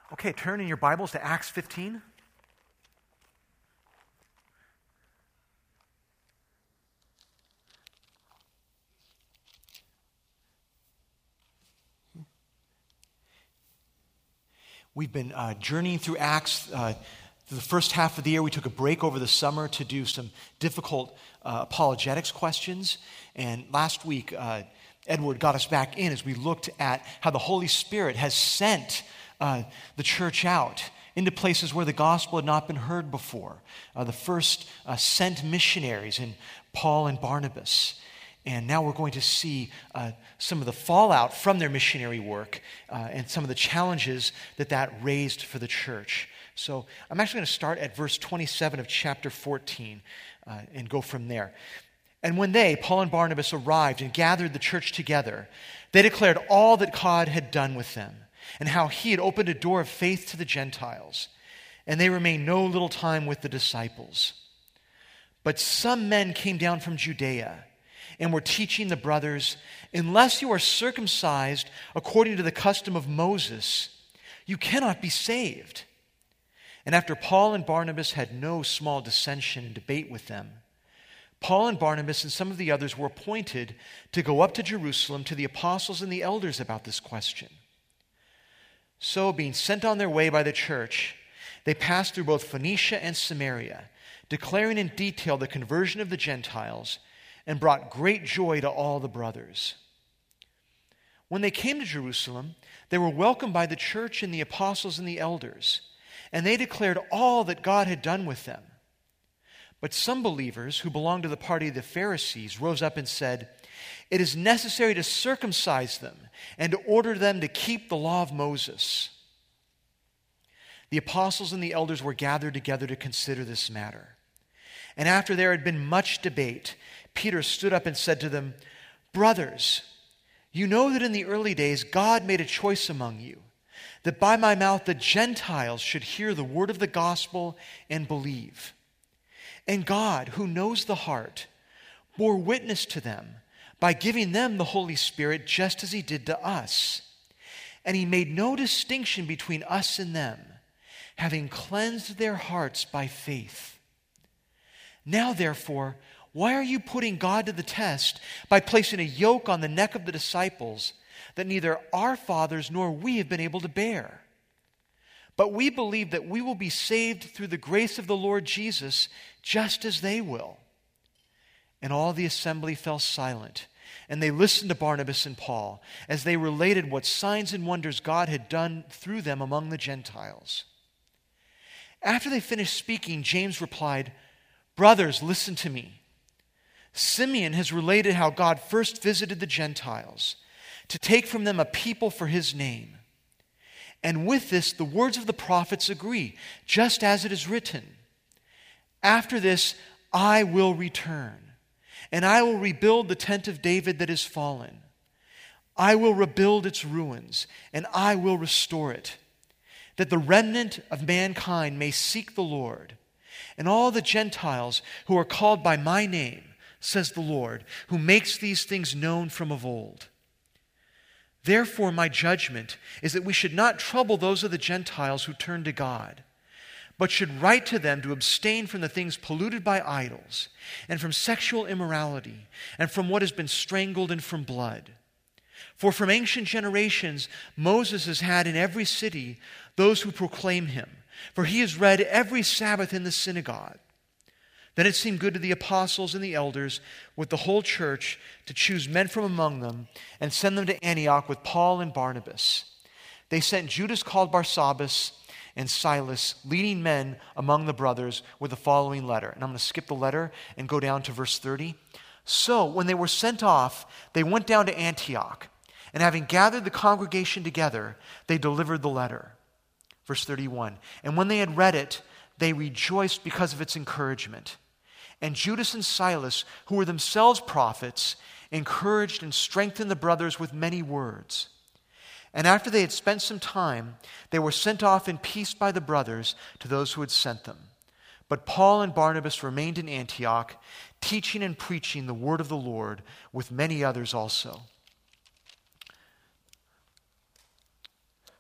Okay, turn in your Bibles to Acts 15. We've been journeying through Acts. For the first half of the year, we took a break over the summer to do some difficult apologetics questions. And last week, Edward got us back in as we looked at how the Holy Spirit has sent the church out into places where the gospel had not been heard before. The first sent missionaries in Paul and Barnabas. And now we're going to see some of the fallout from their missionary work and some of the challenges that raised for the church. So I'm actually going to start at verse 27 of chapter 14 and go from there. And when they, Paul and Barnabas, arrived and gathered the church together, they declared all that God had done with them and how he had opened a door of faith to the Gentiles. And they remained no little time with the disciples. But some men came down from Judea and were teaching the brothers, unless you are circumcised according to the custom of Moses, you cannot be saved. And after Paul and Barnabas had no small dissension and debate with them, Paul and Barnabas and some of the others were appointed to go up to Jerusalem to the apostles and the elders about this question. So, being sent on their way by the church, they passed through both Phoenicia and Samaria, declaring in detail the conversion of the Gentiles, and brought great joy to all the brothers. When they came to Jerusalem, they were welcomed by the church and the apostles and the elders, and they declared all that God had done with them. But some believers who belonged to the party of the Pharisees rose up and said, "It is necessary to circumcise them and to order them to keep the law of Moses." The apostles and the elders were gathered together to consider this matter. And after there had been much debate, Peter stood up and said to them, "Brothers, you know that in the early days God made a choice among you, that by my mouth the Gentiles should hear the word of the gospel and believe. And God, who knows the heart, bore witness to them by giving them the Holy Spirit just as he did to us. And he made no distinction between us and them, having cleansed their hearts by faith. Now, therefore, why are you putting God to the test by placing a yoke on the neck of the disciples that neither our fathers nor we have been able to bear? But we believe that we will be saved through the grace of the Lord Jesus, just as they will." And all the assembly fell silent, and they listened to Barnabas and Paul as they related what signs and wonders God had done through them among the Gentiles. After they finished speaking, James replied, "Brothers, listen to me. Simeon has related how God first visited the Gentiles to take from them a people for his name. And with this, the words of the prophets agree, just as it is written, 'After this, I will return, and I will rebuild the tent of David that is fallen. I will rebuild its ruins, and I will restore it, that the remnant of mankind may seek the Lord, and all the Gentiles who are called by my name, says the Lord, who makes these things known from of old. Therefore, my judgment is that we should not trouble those of the Gentiles who turn to God, but should write to them to abstain from the things polluted by idols, and from sexual immorality, and from what has been strangled, and from blood. For from ancient generations Moses has had in every city those who proclaim him, for he is read every Sabbath in the synagogue.' Then it seemed good to the apostles and the elders with the whole church to choose men from among them and send them to Antioch with Paul and Barnabas. They sent Judas called Barsabbas and Silas, leading men among the brothers, with the following letter." And I'm going to skip the letter and go down to verse 30. "So when they were sent off, they went down to Antioch, and having gathered the congregation together, they delivered the letter." Verse 31. "And when they had read it, they rejoiced because of its encouragement. And Judas and Silas, who were themselves prophets, encouraged and strengthened the brothers with many words. And after they had spent some time, they were sent off in peace by the brothers to those who had sent them. But Paul and Barnabas remained in Antioch, teaching and preaching the word of the Lord with many others also."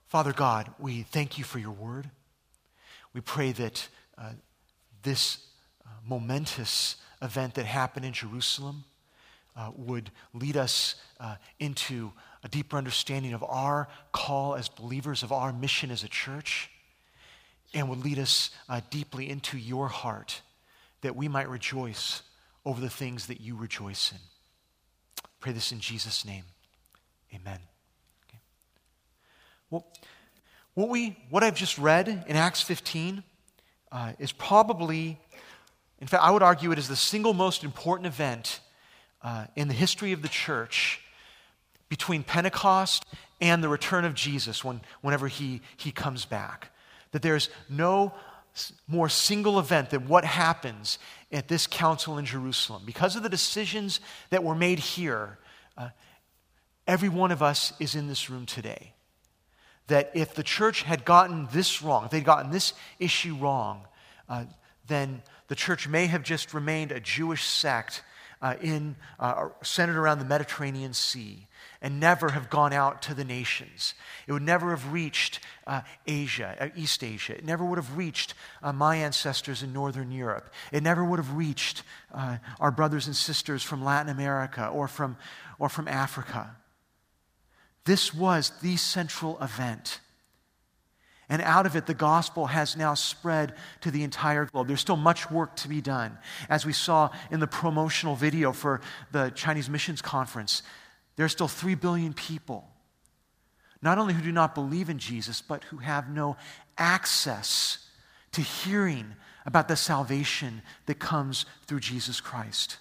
Father God, we thank you for your word. We pray that this momentous event that happened in Jerusalem would lead us into a deeper understanding of our call as believers, of our mission as a church, and would lead us deeply into your heart, that we might rejoice over the things that you rejoice in. Pray this in Jesus' name. Amen. Okay. Well, what I've just read in Acts 15 is probably, in fact, I would argue it is the single most important event in the history of the church between Pentecost and the return of Jesus whenever he comes back. That there's no more single event than what happens at this council in Jerusalem. Because of the decisions that were made here, every one of us is in this room today. That if the church had gotten this wrong, if they'd gotten this issue wrong, then the church may have just remained a Jewish sect centered around the Mediterranean Sea and never have gone out to the nations. It would never have reached Asia, East Asia. It never would have reached my ancestors in Northern Europe. It never would have reached our brothers and sisters from Latin America or from Africa. This was the central event. And out of it, the gospel has now spread to the entire globe. There's still much work to be done. As we saw in the promotional video for the Chinese Missions Conference, there are still 3 billion people, not only who do not believe in Jesus, but who have no access to hearing about the salvation that comes through Jesus Christ.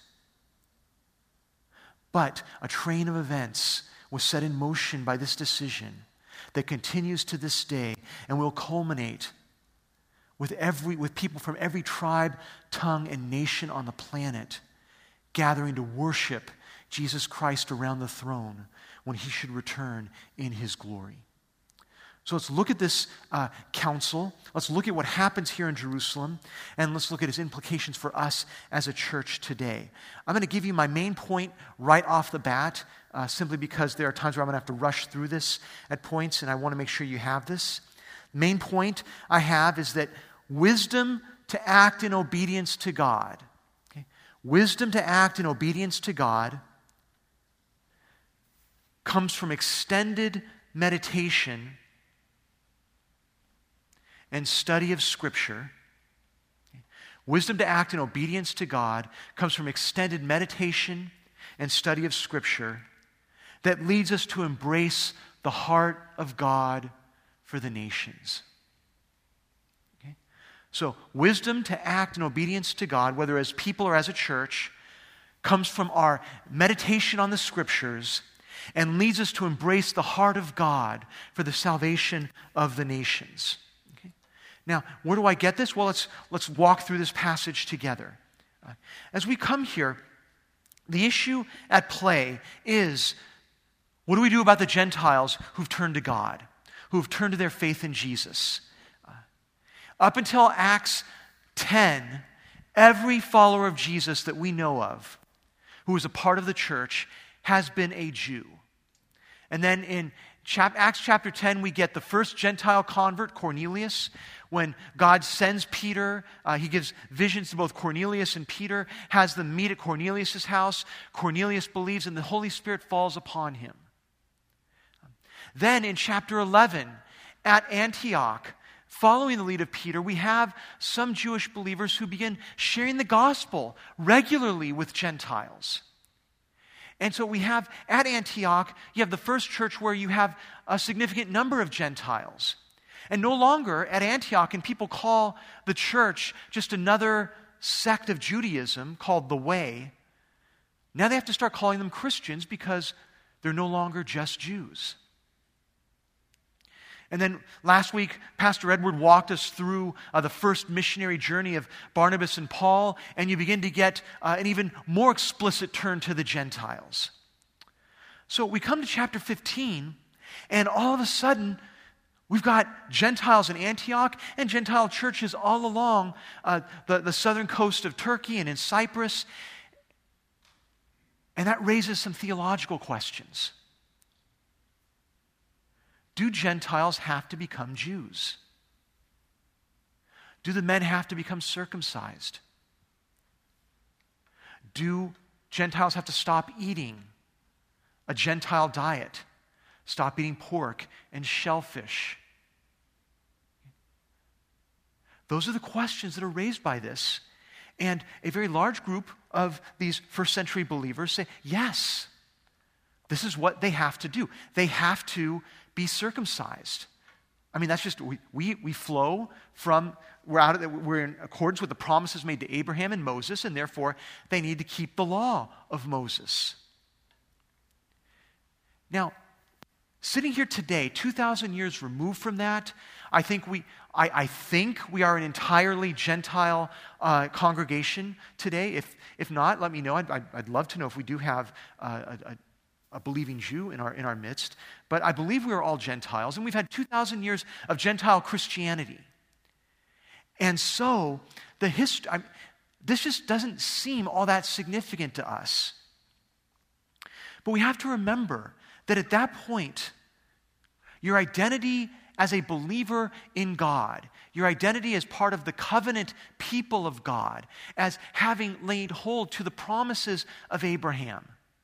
But a train of events was set in motion by this decision that continues to this day and will culminate with people from every tribe, tongue, and nation on the planet gathering to worship Jesus Christ around the throne when he should return in his glory. So let's look at this council. Let's look at what happens here in Jerusalem, and let's look at its implications for us as a church today. I'm going to give you my main point right off the bat, simply because there are times where I'm going to have to rush through this at points, and I want to make sure you have this. The main point I have is that wisdom to act in obedience to God, okay? Wisdom to act in obedience to God comes from extended meditation and study of Scripture. Wisdom to act in obedience to God comes from extended meditation and study of Scripture that leads us to embrace the heart of God for the nations. Okay? So, wisdom to act in obedience to God, whether as people or as a church, comes from our meditation on the Scriptures and leads us to embrace the heart of God for the salvation of the nations. Now, where do I get this? Well, let's walk through this passage together. As we come here, the issue at play is, what do we do about the Gentiles who've turned to God, who've turned to their faith in Jesus? Up until Acts 10, every follower of Jesus that we know of, who is a part of the church, has been a Jew. And then in Acts chapter 10, we get the first Gentile convert, Cornelius. When God sends Peter, he gives visions to both Cornelius and Peter, has them meet at Cornelius' house. Cornelius believes, and the Holy Spirit falls upon him. Then in chapter 11, at Antioch, following the lead of Peter, we have some Jewish believers who begin sharing the gospel regularly with Gentiles. And so we have, at Antioch, you have the first church where you have a significant number of Gentiles. And no longer at Antioch can people call the church just another sect of Judaism called the Way. Now they have to start calling them Christians because they're no longer just Jews. And then last week, Pastor Edward walked us through the first missionary journey of Barnabas and Paul, and you begin to get an even more explicit turn to the Gentiles. So we come to chapter 15, and all of a sudden, we've got Gentiles in Antioch and Gentile churches all along the southern coast of Turkey and in Cyprus. And that raises some theological questions. do Gentiles have to become Jews? Do the men have to become circumcised? Do Gentiles have to stop eating a Gentile diet? Stop eating pork and shellfish? Those are the questions that are raised by this. And a very large group of these first century believers say, yes, this is what they have to do. They have to be circumcised. I mean, that's just, we flow from, we're in accordance with the promises made to Abraham and Moses, and therefore they need to keep the law of Moses. Now, sitting here today, 2,000 years removed from that, I think we are an entirely Gentile congregation today. If not, let me know. I'd love to know if we do have a believing Jew in our midst. But I believe we are all Gentiles, and we've had 2,000 years of Gentile Christianity. And so this just doesn't seem all that significant to us. But we have to remember that at that point, your identity as a believer in God, your identity as part of the covenant people of God, as having laid hold to the promises of Abraham,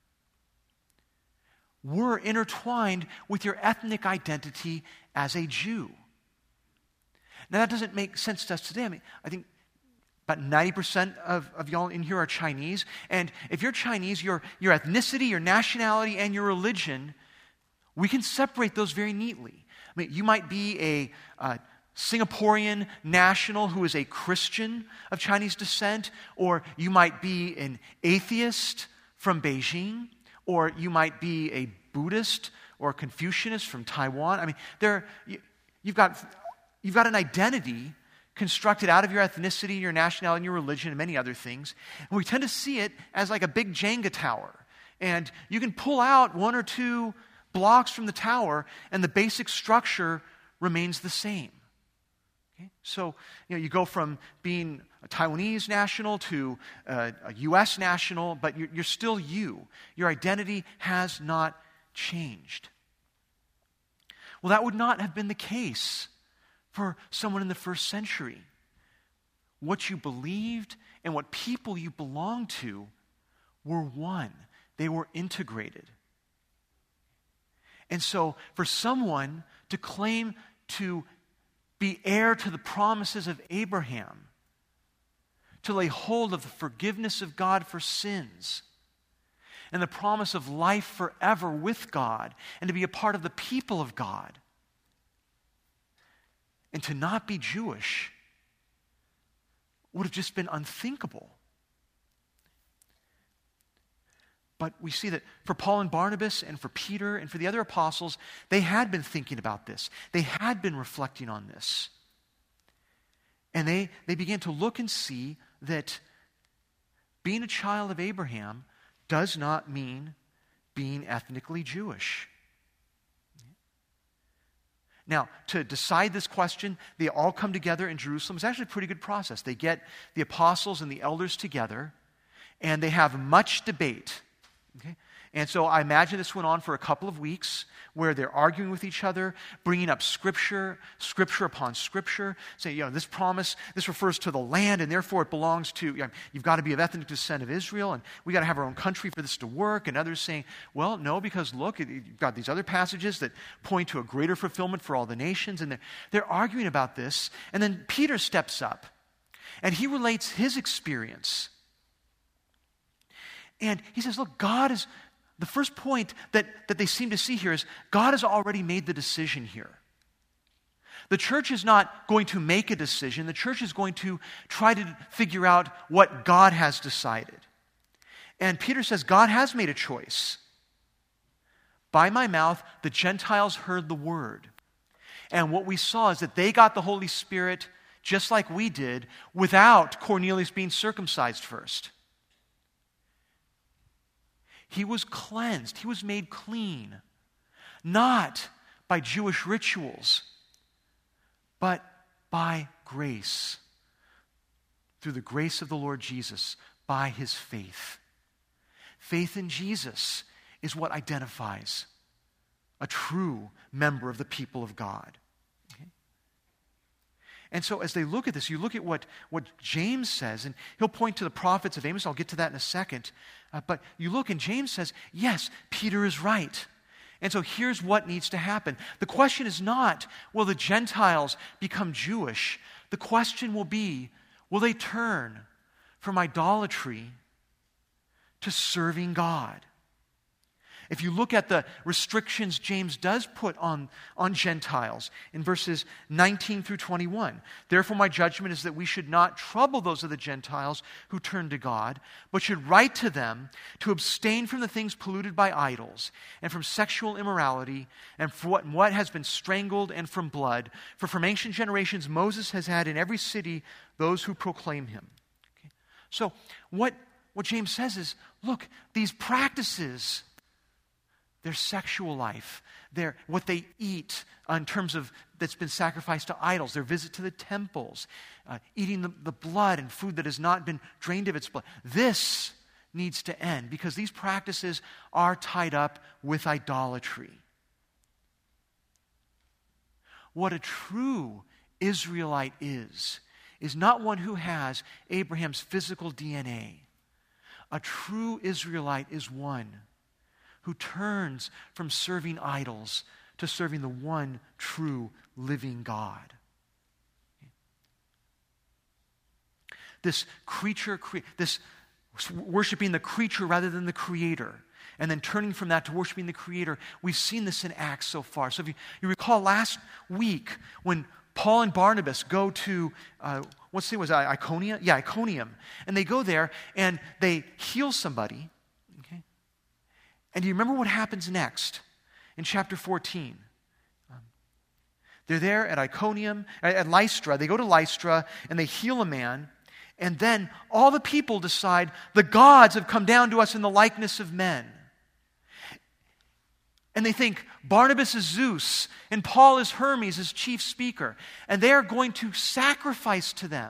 were intertwined with your ethnic identity as a Jew. Now, that doesn't make sense to us today. I think about 90% of y'all in here are Chinese. And if you're Chinese, your ethnicity, your nationality, and your religion, we can separate those very neatly. I mean, you might be a Singaporean national who is a Christian of Chinese descent, or you might be an atheist from Beijing, or you might be a Buddhist or a Confucianist from Taiwan. I mean, you've got an identity constructed out of your ethnicity, your nationality, and your religion, and many other things. And we tend to see it as like a big Jenga tower. And you can pull out one or two blocks from the tower, and the basic structure remains the same. Okay? So, you go from being a Taiwanese national to a U.S. national, but you're still you. Your identity has not changed. Well, that would not have been the case for someone in the first century. What you believed and what people you belonged to were one. They were integrated. And so, for someone to claim to be heir to the promises of Abraham, to lay hold of the forgiveness of God for sins, and the promise of life forever with God, and to be a part of the people of God, and to not be Jewish would have just been unthinkable. But we see that for Paul and Barnabas and for Peter and for the other apostles, they had been thinking about this. They had been reflecting on this. And they began to look and see that being a child of Abraham does not mean being ethnically Jewish. Now, to decide this question, they all come together in Jerusalem. It's actually a pretty good process. They get the apostles and the elders together, and they have much debate. Okay? And so I imagine this went on for a couple of weeks where they're arguing with each other, bringing up scripture upon scripture, saying, this promise, this refers to the land, and therefore it belongs to, you've got to be of ethnic descent of Israel, and we got to have our own country for this to work. And others saying, well, no, because look, you've got these other passages that point to a greater fulfillment for all the nations, and they're arguing about this. And then Peter steps up, and he relates his experience. And he says, look, the first point that they seem to see here is God has already made the decision here. The church is not going to make a decision. The church is going to try to figure out what God has decided. And Peter says, God has made a choice. By my mouth, the Gentiles heard the word. And what we saw is that they got the Holy Spirit just like we did without Cornelius being circumcised first. He was cleansed. He was made clean, not by Jewish rituals, but by grace, through the grace of the Lord Jesus, by his faith. Faith in Jesus is what identifies a true member of the people of God. Okay? And so as they look at this, you look at what James says, and he'll point to the prophets of Amos. I'll get to that in a second. But you look, and James says, yes, Peter is right. And so here's what needs to happen. The question is not, will the Gentiles become Jewish? The question will be, will they turn from idolatry to serving God? If you look at the restrictions James does put on Gentiles in verses 19 through 21, therefore my judgment is that we should not trouble those of the Gentiles who turn to God, but should write to them to abstain from the things polluted by idols, and from sexual immorality, and from what has been strangled, and from blood. For from ancient generations Moses has had in every city those who proclaim him. Okay? So what James says is, look, these practices, their sexual life, what they eat in terms of that's been sacrificed to idols, their visit to the temples, eating the blood and food that has not been drained of its blood. This needs to end because these practices are tied up with idolatry. What a true Israelite is not one who has Abraham's physical DNA. A true Israelite is one who turns from serving idols to serving the one true living God. This worshiping the creature rather than the Creator, and then turning from that to worshiping the Creator, we've seen this in Acts so far. So if you recall last week when Paul and Barnabas go to, Iconium? Yeah, Iconium. And they go there and they heal somebody. And do you remember what happens next in chapter 14? They're there at Iconium, at Lystra. They go to Lystra and they heal a man. And then all the people decide the gods have come down to us in the likeness of men. And they think Barnabas is Zeus and Paul is Hermes as chief speaker. And they are going to sacrifice to them.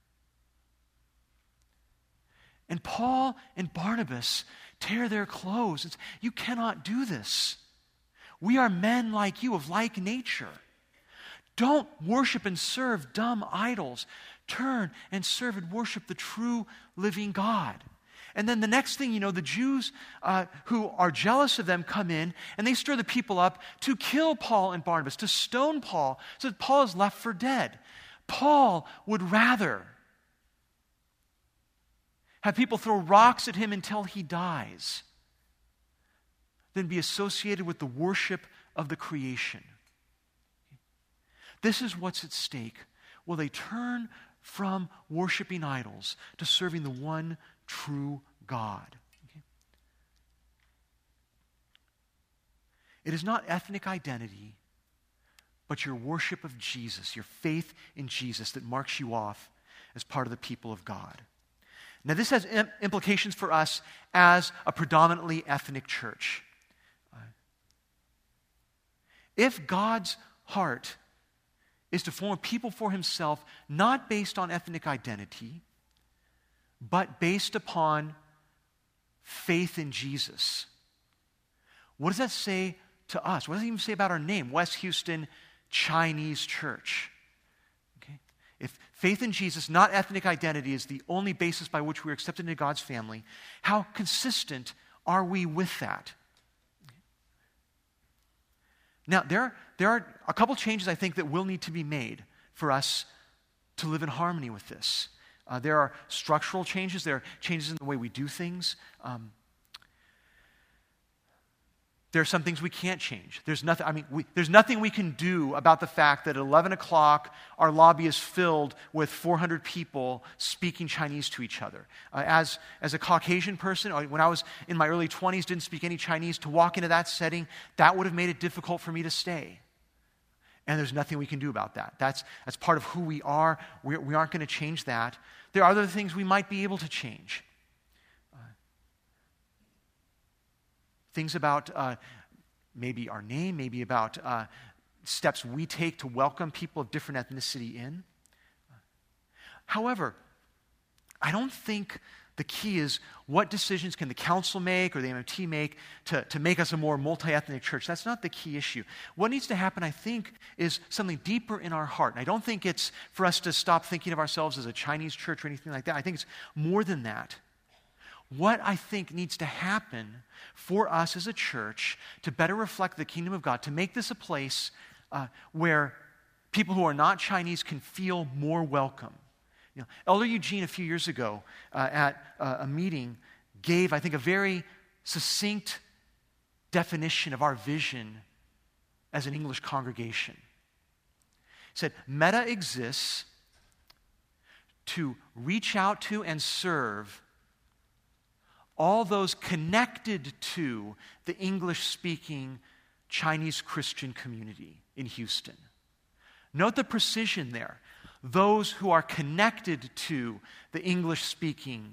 And Paul and Barnabas tear their clothes and say, you cannot do this. We are men like you, of like nature. Don't worship and serve dumb idols. Turn and serve and worship the true living God. And then the next thing you know, the Jews who are jealous of them come in and they stir the people up to kill Paul and Barnabas, to stone Paul, so that Paul is left for dead. Paul would rather have people throw rocks at him until he dies than be associated with the worship of the creation. This is what's at stake. Will they turn from worshiping idols to serving the one true God? Okay? It is not ethnic identity, but your worship of Jesus, your faith in Jesus that marks you off as part of the people of God. Now, this has implications for us as a predominantly ethnic church. If God's heart is to form a people for himself, not based on ethnic identity, but based upon faith in Jesus, what does that say to us? What does it even say about our name, West Houston Chinese Church? If faith in Jesus, not ethnic identity, is the only basis by which we're accepted into God's family, how consistent are we with that? Now, there are a couple changes I think that will need to be made for us to live in harmony with this. There are structural changes. There are changes in the way we do things. There are some things we can't change. There's nothing we can do about the fact that at 11 o'clock, our lobby is filled with 400 people speaking Chinese to each other. As a Caucasian person, when I was in my early 20s, didn't speak any Chinese, to walk into that setting, that would have made it difficult for me to stay. And there's nothing we can do about that. That's part of who we are. We aren't going to change that. There are other things we might be able to change. Things about maybe our name, maybe about steps we take to welcome people of different ethnicity in. However, I don't think The key is, what decisions can the council make or the MMT make to make us a more multi-ethnic church? That's not the key issue. What needs to happen, I think, is something deeper in our heart. And I don't think it's for us to stop thinking of ourselves as a Chinese church or anything like that. I think it's more than that. What I think needs to happen for us as a church to better reflect the kingdom of God, to make this a place where people who are not Chinese can feel more welcome. Elder Eugene, a few years ago at a meeting, gave, I think, a very succinct definition of our vision as an English congregation. He said, Meta exists to reach out to and serve all those connected to the English-speaking Chinese Christian community in Houston. Note the precision there. Those who are connected to the English-speaking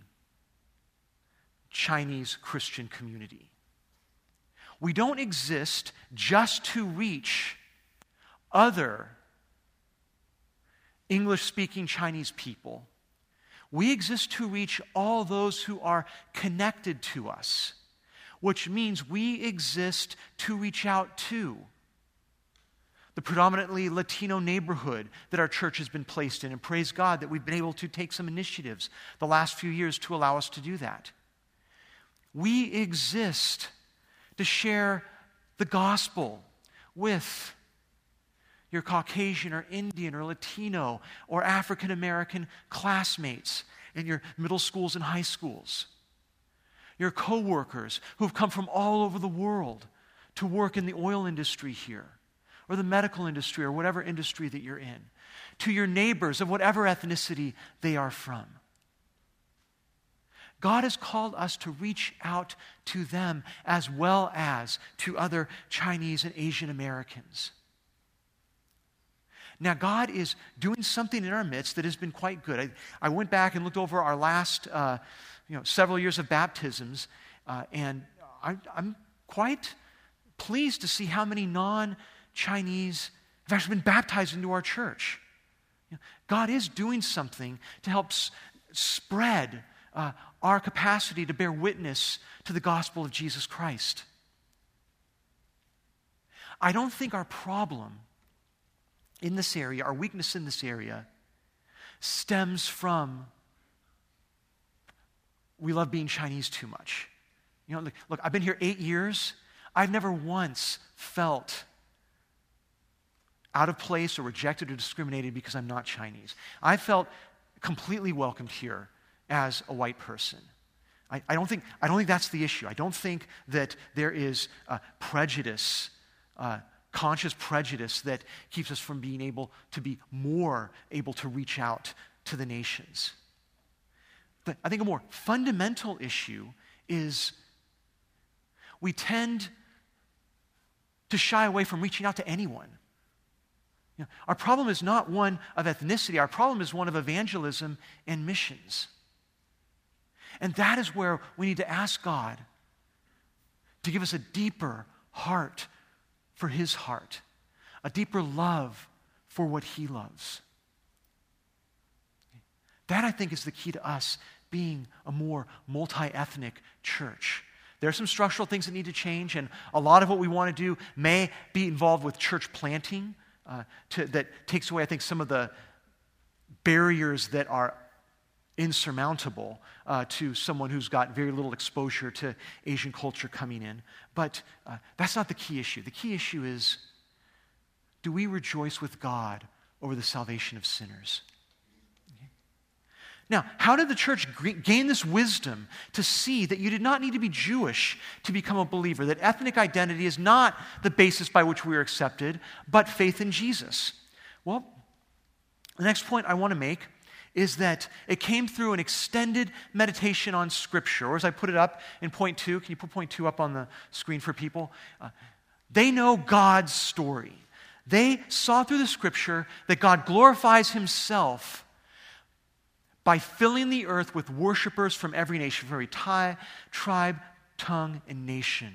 Chinese Christian community. We don't exist just to reach other English-speaking Chinese people. We exist to reach all those who are connected to us, which means we exist to reach out to the predominantly Latino neighborhood that our church has been placed in. And praise God that we've been able to take some initiatives the last few years to allow us to do that. We exist to share the gospel with your Caucasian or Indian or Latino or African American classmates in your middle schools and high schools. Your coworkers who have come from all over the world to work in the oil industry here, or the medical industry, or whatever industry that you're in, to your neighbors of whatever ethnicity they are from. God has called us to reach out to them as well as to other Chinese and Asian Americans. Now, God is doing something in our midst that has been quite good. I went back and looked over our last several years of baptisms, and I'm quite pleased to see how many non-Chinese have actually been baptized into our church. God is doing something to help spread our capacity to bear witness to the gospel of Jesus Christ. I don't think our problem in this area, our weakness in this area, stems from we love being Chinese too much. Look, I've been here 8 years. I've never once felt out of place or rejected or discriminated because I'm not Chinese. I felt completely welcomed here as a white person. I don't think that's the issue. I don't think that there is prejudice, conscious prejudice that keeps us from being able to be more able to reach out to the nations. But I think a more fundamental issue is we tend to shy away from reaching out to anyone. Our problem is not one of ethnicity. Our problem is one of evangelism and missions. And that is where we need to ask God to give us a deeper heart for His heart, a deeper love for what He loves. That, I think, is the key to us being a more multi-ethnic church. There are some structural things that need to change, and a lot of what we want to do may be involved with church planting that takes away, I think, some of the barriers that are insurmountable to someone who's got very little exposure to Asian culture coming in. But that's not the key issue. The key issue is, do we rejoice with God over the salvation of sinners? Okay. Now, how did the church gain this wisdom to see that you did not need to be Jewish to become a believer, that ethnic identity is not the basis by which we are accepted, but faith in Jesus? Well, the next point I want to make is that it came through an extended meditation on Scripture. Or as I put it up in point 2, can you put point 2 up on the screen for people? They know God's story. They saw through the Scripture that God glorifies Himself by filling the earth with worshipers from every nation, from every tribe, tongue, and nation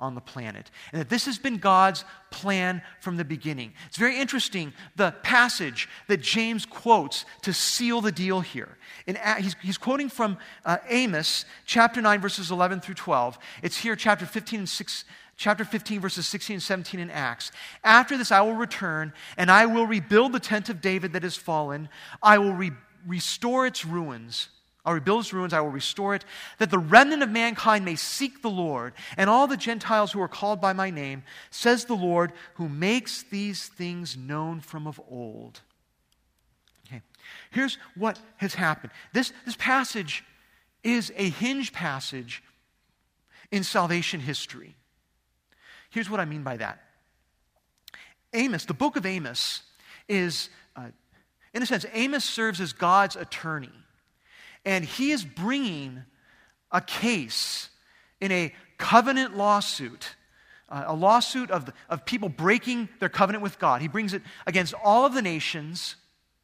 on the planet. And that this has been God's plan from the beginning. It's very interesting, the passage that James quotes to seal the deal here. He's quoting from Amos, chapter 9, verses 11 through 12. It's here, chapter 15, verses 16 and 17 in Acts. After this I will return, and I will rebuild the tent of David that is fallen. I will restore its ruins. I'll rebuild its ruins, I will restore it, that the remnant of mankind may seek the Lord, and all the Gentiles who are called by my name, says the Lord, who makes these things known from of old. Okay. Here's what has happened. This passage is a hinge passage in salvation history. Here's what I mean by that. Amos, the book of Amos, is, in a sense, Amos serves as God's attorney. And he is bringing a case in a covenant lawsuit, a lawsuit of people breaking their covenant with God. He brings it against all of the nations,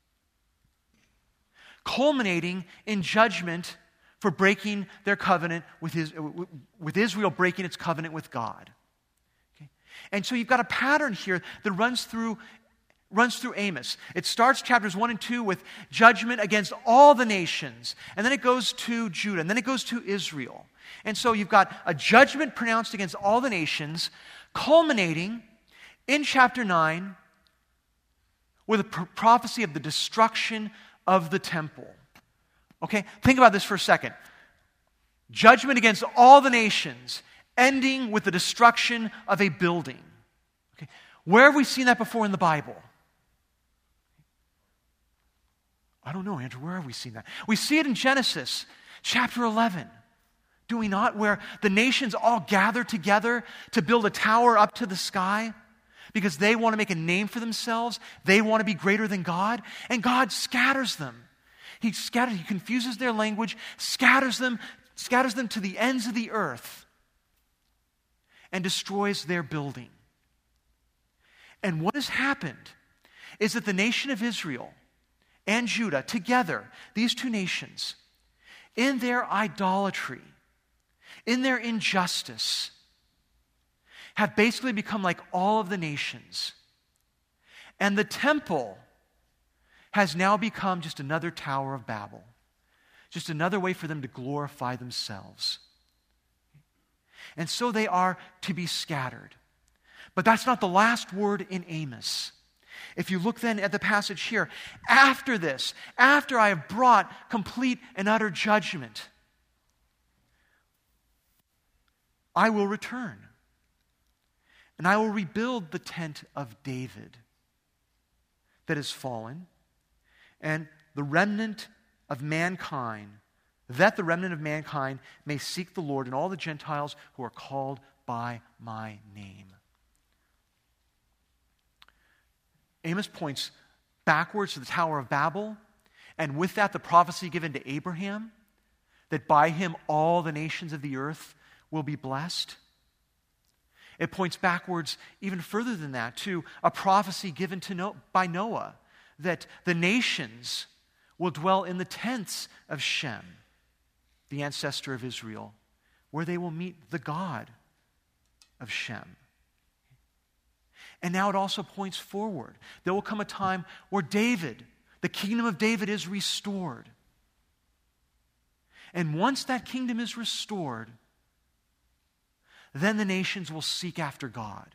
culminating in judgment for breaking their covenant with Israel breaking its covenant with God. Okay? And so you've got a pattern here that runs through Amos. It starts chapters 1 and 2 with judgment against all the nations. And then it goes to Judah. And then it goes to Israel. And so you've got a judgment pronounced against all the nations, culminating in chapter 9 with a prophecy of the destruction of the temple. Okay? Think about this for a second. Judgment against all the nations, ending with the destruction of a building. Okay? Where have we seen that before in the Bible? I don't know, Andrew, where have we seen that? We see it in Genesis chapter 11. Do we not? Where the nations all gather together to build a tower up to the sky because they want to make a name for themselves. They want to be greater than God. And God scatters them. He confuses their language, scatters them to the ends of the earth, and destroys their building. And what has happened is that the nation of Israel and Judah, together, these two nations, in their idolatry, in their injustice, have basically become like all of the nations. And the temple has now become just another Tower of Babel, just another way for them to glorify themselves. And so they are to be scattered. But that's not the last word in Amos. If you look then at the passage here, after this, after I have brought complete and utter judgment, I will return, and I will rebuild the tent of David that has fallen, and the remnant of mankind, that the remnant of mankind may seek the Lord, and all the Gentiles who are called by my name. Amos points backwards to the Tower of Babel, and with that the prophecy given to Abraham, that by him all the nations of the earth will be blessed. It points backwards even further than that to a prophecy given by Noah, that the nations will dwell in the tents of Shem, the ancestor of Israel, where they will meet the God of Shem. And now it also points forward. There will come a time where David, the kingdom of David, is restored. And once that kingdom is restored, then the nations will seek after God.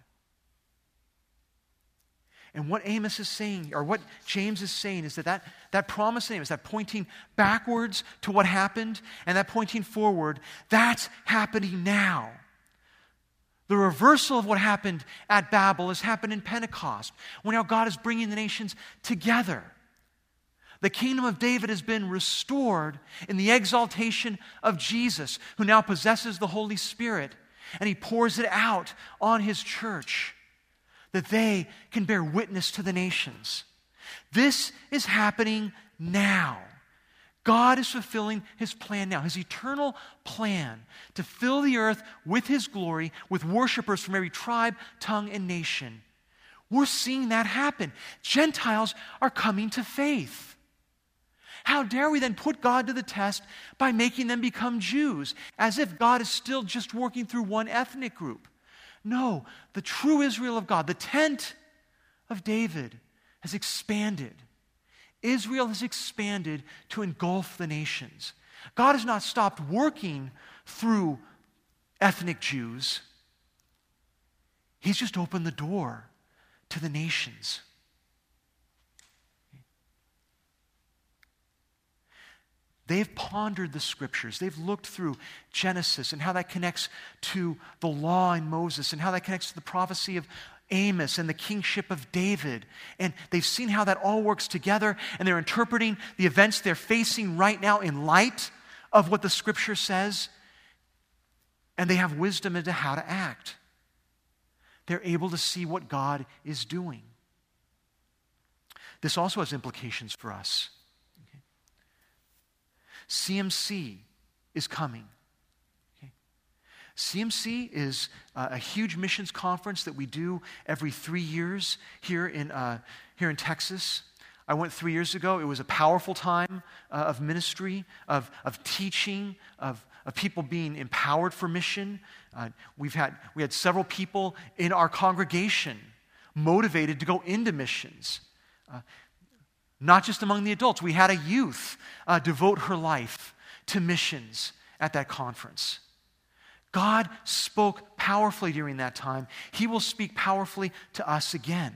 And what Amos is saying, or what James is saying, is that promise in Amos, that pointing backwards to what happened, and that pointing forward, that's happening now. The reversal of what happened at Babel has happened in Pentecost, when now God is bringing the nations together. The kingdom of David has been restored in the exaltation of Jesus, who now possesses the Holy Spirit, and he pours it out on his church, that they can bear witness to the nations. This is happening now. God is fulfilling his plan now, his eternal plan to fill the earth with his glory, with worshipers from every tribe, tongue, and nation. We're seeing that happen. Gentiles are coming to faith. How dare we then put God to the test by making them become Jews, as if God is still just working through one ethnic group? No, the true Israel of God, the tent of David, has expanded. Israel has expanded to engulf the nations. God has not stopped working through ethnic Jews. He's just opened the door to the nations. They've pondered the scriptures. They've looked through Genesis and how that connects to the law in Moses and how that connects to the prophecy of Amos and the kingship of David. And they've seen how that all works together, and they're interpreting the events they're facing right now in light of what the scripture says, and they have wisdom into how to act. They're able to see what God is doing. This also has implications for us. CMC is coming. Okay. CMC is a huge missions conference that we do every 3 years here in Texas. I went 3 years ago. It was a powerful time of ministry, of teaching, of people being empowered for mission. We had several people in our congregation motivated to go into missions. Not just among the adults. We had a youth devote her life to missions at that conference. God spoke powerfully during that time. He will speak powerfully to us again.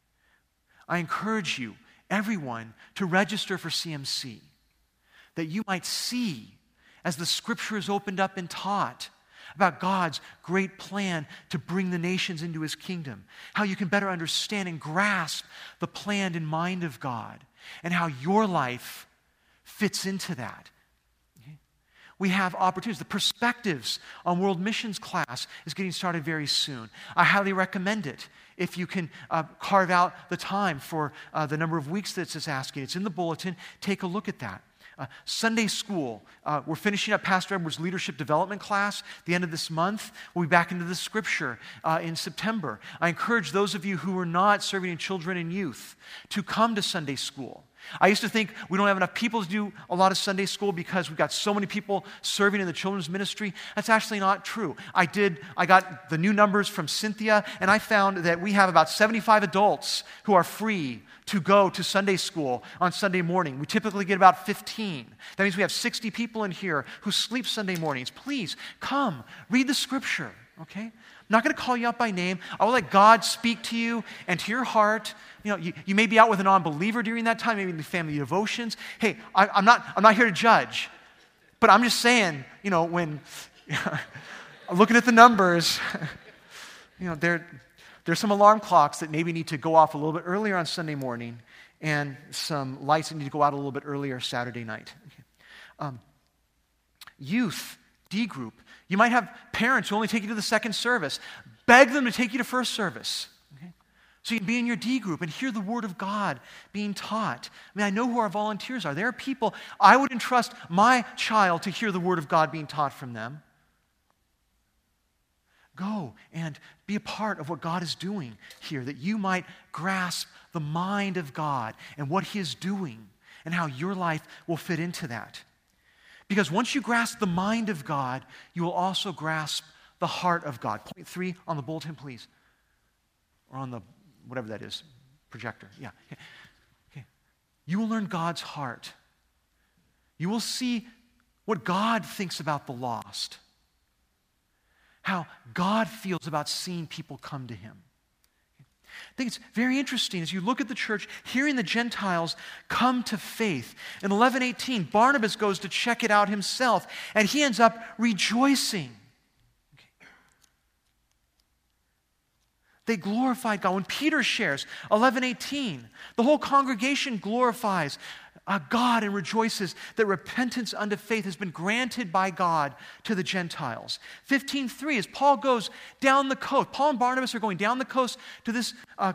I encourage you, everyone, to register for CMC, that you might see, as the scripture is opened up and taught, about God's great plan to bring the nations into his kingdom, how you can better understand and grasp the plan and mind of God, and how your life fits into that. Okay? We have opportunities. The Perspectives on World Missions class is getting started very soon. I highly recommend it if you can carve out the time for the number of weeks that it's asking. It's in the bulletin. Take a look at that. Sunday school, we're finishing up Pastor Edwards' leadership development class at the end of this month. We'll be back into the scripture in September. I encourage those of you who are not serving in children and youth to come to Sunday school. I used to think we don't have enough people to do a lot of Sunday school because we've got so many people serving in the children's ministry. That's actually not true. I got the new numbers from Cynthia, and I found that we have about 75 adults who are free to go to Sunday school on Sunday morning. We typically get about 15. That means we have 60 people in here who sleep Sunday mornings. Please come, read the scripture, okay? I'm not going to call you out by name. I will let God speak to you and to your heart. You know, you may be out with a non-believer during that time, maybe in the family devotions. Hey, I'm not here to judge, but I'm just saying, you know, when looking at the numbers, you know, there's some alarm clocks that maybe need to go off a little bit earlier on Sunday morning, and some lights that need to go out a little bit earlier Saturday night. Okay. Youth, D group. You might have parents who only take you to the second service. Beg them to take you to first service. Okay? So you can be in your D group and hear the word of God being taught. I mean, I know who our volunteers are. There are people, I would entrust my child to hear the word of God being taught from them. Go and be a part of what God is doing here, that you might grasp the mind of God and what he is doing and how your life will fit into that. Because once you grasp the mind of God, you will also grasp the heart of God. Point 3 on the bulletin, please. Or on the, whatever that is, projector. Yeah. Okay. You will learn God's heart. You will see what God thinks about the lost. How God feels about seeing people come to him. I think it's very interesting as you look at the church, hearing the Gentiles come to faith. In 11:18, Barnabas goes to check it out himself, and he ends up rejoicing. Okay. They glorified God. When Peter shares, 11:18, the whole congregation glorifies God and rejoices that repentance unto faith has been granted by God to the Gentiles. 15:3, as Paul goes down the coast, Paul and Barnabas are going down the coast to this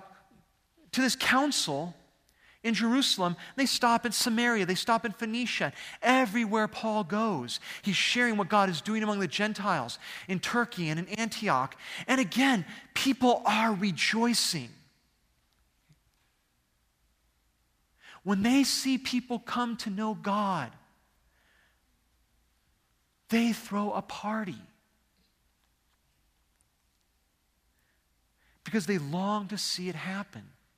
council in Jerusalem. They stop in Samaria, they stop in Phoenicia. Everywhere Paul goes, he's sharing what God is doing among the Gentiles in Turkey and in Antioch. And again, people are rejoicing. When they see people come to know God, they throw a party. because they long to see it happen.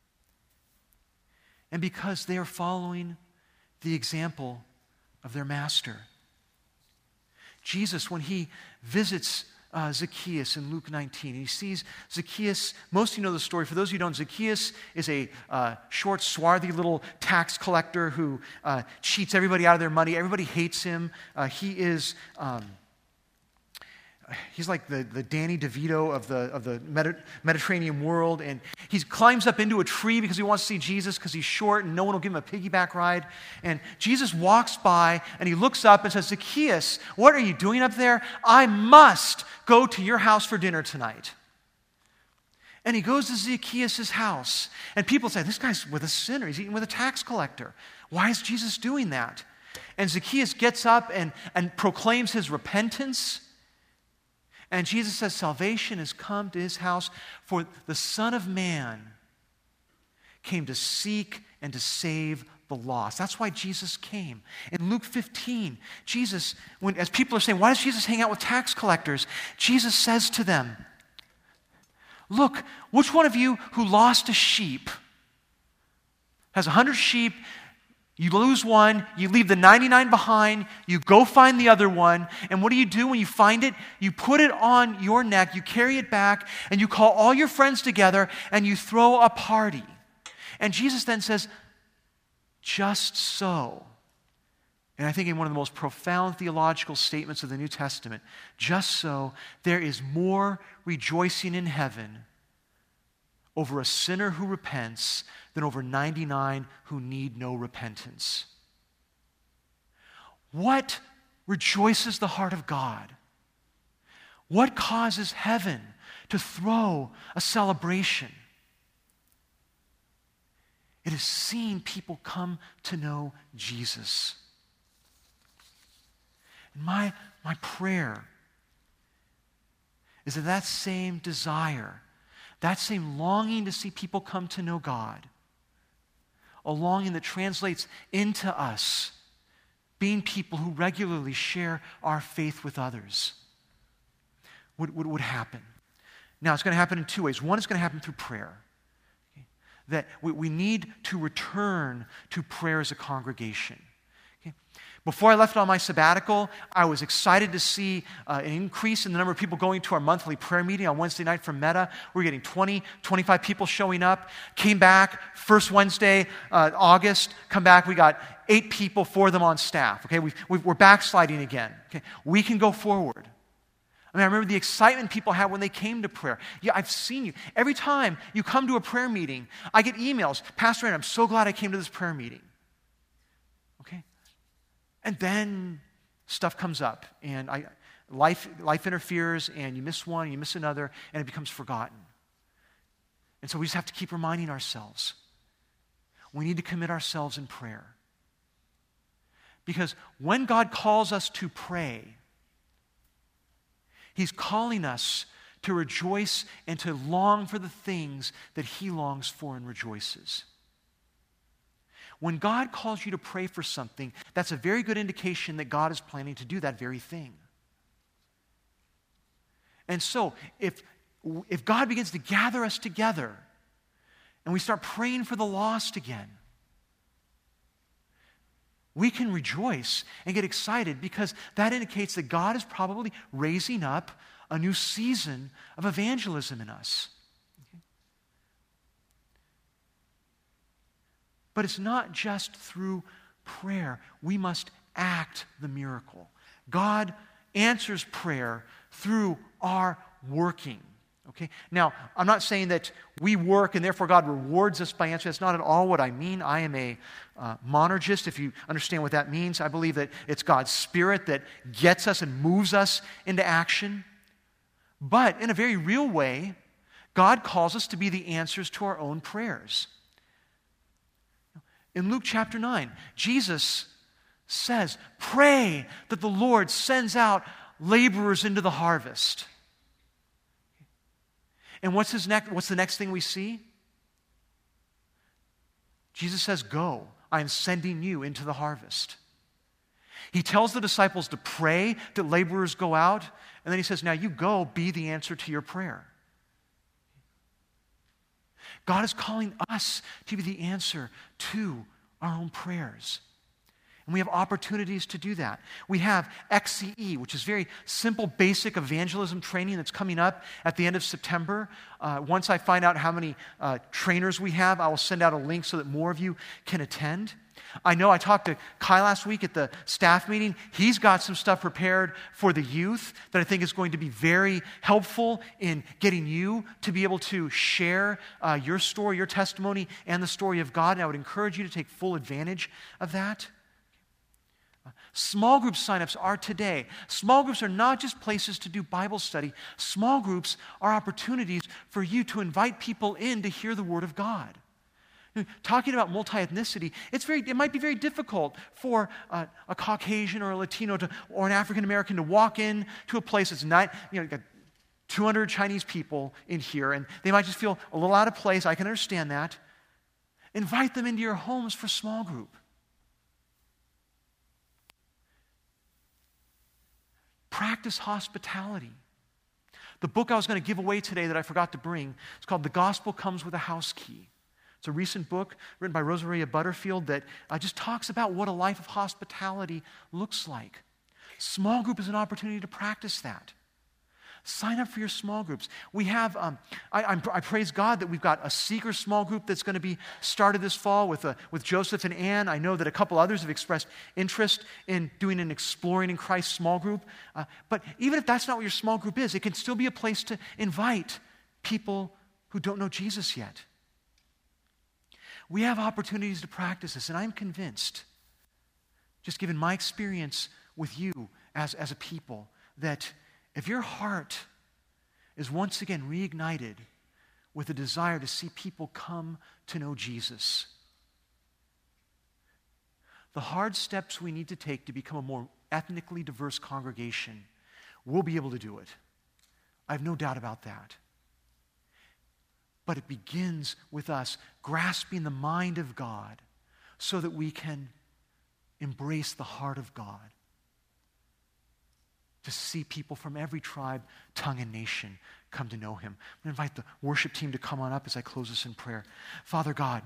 And because they are following the example of their master. Jesus, when he visits Zacchaeus in Luke 19, he sees Zacchaeus. Most of you know the story. For those of you who don't, Zacchaeus is a short, swarthy little tax collector who cheats everybody out of their money. Everybody hates him. He's like the Danny DeVito of the Mediterranean world, and he climbs up into a tree because he wants to see Jesus because he's short and no one will give him a piggyback ride. And Jesus walks by and he looks up and says, "Zacchaeus, what are you doing up there? I must go to your house for dinner tonight." And he goes to Zacchaeus' house, and people say, "This guy's with a sinner. He's eating with a tax collector. Why is Jesus doing that?" And Zacchaeus gets up and proclaims his repentance. And Jesus says, salvation has come to his house, for the Son of Man came to seek and to save the lost. That's why Jesus came. In Luke 15, Jesus, as people are saying, why does Jesus hang out with tax collectors? Jesus says to them, "Look, which one of you who lost a sheep has 100 sheep? You lose one, you leave the 99 behind, you go find the other one, and what do when you find it? You put it on your neck, you carry it back, and you call all your friends together, and you throw a party." And Jesus then says, "Just so." And I think in one of the most profound theological statements of the New Testament, just so, there is more rejoicing in heaven over a sinner who repents than over 99 who need no repentance. What rejoices the heart of God? What causes heaven to throw a celebration? It is seeing people come to know Jesus. And my prayer is that same desire, that same longing to see people come to know God, a longing that translates into us being people who regularly share our faith with others, would happen. Now, it's going to happen in two ways. One is going to happen through prayer. Okay? That we need to return to prayer as a congregation. Okay? Before I left on my sabbatical, I was excited to see an increase in the number of people going to our monthly prayer meeting on Wednesday night from Meta. We're getting 20, 25 people showing up. Came back, first Wednesday, August, come back, we got 8 people, 4 of them on staff. Okay, we're backsliding again. Okay, we can go forward. I remember the excitement people had when they came to prayer. Yeah, I've seen you. Every time you come to a prayer meeting, I get emails, "Pastor Aaron, I'm so glad I came to this prayer meeting." Okay? And then stuff comes up, and life interferes, and you miss one, you miss another, and it becomes forgotten. And so we just have to keep reminding ourselves. We need to commit ourselves in prayer. Because when God calls us to pray, He's calling us to rejoice and to long for the things that He longs for and rejoices. When God calls you to pray for something, that's a very good indication that God is planning to do that very thing. And so, if God begins to gather us together and we start praying for the lost again, we can rejoice and get excited because that indicates that God is probably raising up a new season of evangelism in us. Okay? But it's not just through prayer. We must act the miracle. God answers prayer through our working. Okay? Now, I'm not saying that we work and therefore God rewards us by answering. That's not at all what I mean. I am a monergist, if you understand what that means. I believe that it's God's Spirit that gets us and moves us into action. But in a very real way, God calls us to be the answers to our own prayers. In Luke chapter 9, Jesus says, "Pray that the Lord sends out laborers into the harvest." And what's the next thing we see? Jesus says, "Go, I am sending you into the harvest." He tells the disciples to pray that laborers go out, and then he says, "Now you go, be the answer to your prayer." God is calling us to be the answer to our own prayers. And we have opportunities to do that. We have XCE, which is very simple, basic evangelism training that's coming up at the end of September. Once I find out how many trainers we have, I will send out a link so that more of you can attend. I know I talked to Kai last week at the staff meeting. He's got some stuff prepared for the youth that I think is going to be very helpful in getting you to be able to share your story, your testimony, and the story of God. And I would encourage you to take full advantage of that. Small group signups are today. Small groups are not just places to do Bible study. Small groups are opportunities for you to invite people in to hear the Word of God. Talking about multi-ethnicity, it might be very difficult for a Caucasian or a Latino or an African American to walk in to a place that's not, got 200 Chinese people in here, and they might just feel a little out of place. I can understand that. Invite them into your homes for small group. Practice hospitality. The book I was going to give away today that I forgot to bring, it's called The Gospel Comes with a House Key. It's a recent book written by Rosaria Butterfield that just talks about what a life of hospitality looks like. Small group is an opportunity to practice that. Sign up for your small groups. We have, I praise God that we've got a seeker small group that's going to be started this fall with Joseph and Ann. I know that a couple others have expressed interest in doing an Exploring in Christ small group. But even if that's not what your small group is, it can still be a place to invite people who don't know Jesus yet. We have opportunities to practice this, and I'm convinced, just given my experience with you as a people, that if your heart is once again reignited with a desire to see people come to know Jesus, the hard steps we need to take to become a more ethnically diverse congregation, we'll be able to do it. I have no doubt about that. But it begins with us grasping the mind of God so that we can embrace the heart of God. To see people from every tribe, tongue, and nation come to know Him. I'm going to invite the worship team to come on up as I close this in prayer. Father God,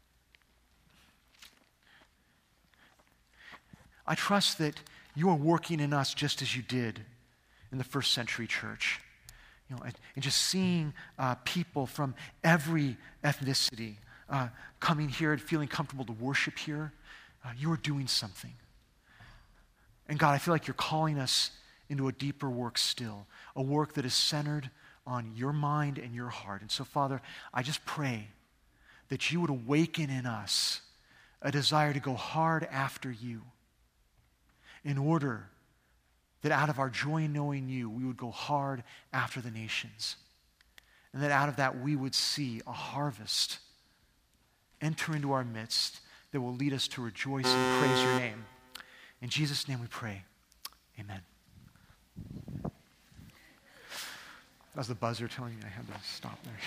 I trust that you are working in us just as you did in the first century church. And just seeing people from every ethnicity coming here and feeling comfortable to worship here, you are doing something. And God, I feel like you're calling us into a deeper work still, a work that is centered on your mind and your heart. And so, Father, I just pray that you would awaken in us a desire to go hard after you in order that out of our joy in knowing you, we would go hard after the nations. And that out of that, we would see a harvest enter into our midst that will lead us to rejoice and praise your name. In Jesus' name we pray. Amen. That was the buzzer telling me I had to stop there.